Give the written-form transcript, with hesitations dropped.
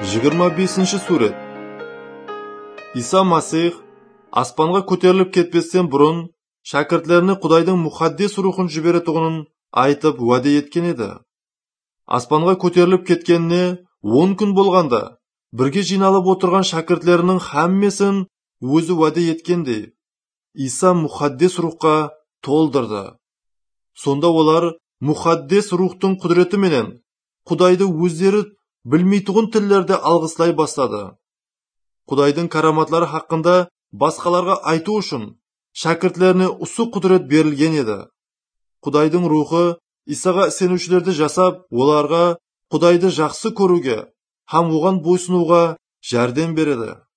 25 сурет. Иса Масих аспанға көтеріліп кетпестен бұрын шәкіртлеріне Құдайдың мұқаддес рухын жіберетұғынын айтып уәде еткен еді. Аспанға көтеріліп кеткеніне 10 күн болғанда, бірге жиналып отырған шәкіртлерінің һәммесін өзі уәде еткендей, Иса мұқаддес рухқа толдырды. Сонда олар мұқаддес рухтың құдіреті менен Құдайды өздері білмейтұғын тіллерде алғыслай бастады. Құдайдың караматлары хақында басқаларға айту үшін шәкіртлеріне ұсы құдірет берілген еді. Құдайдың рухы Исаға сенушілерді жасап, оларға Құдайды жақсы көруге, һәм оған бойсынуға жәрдем береді.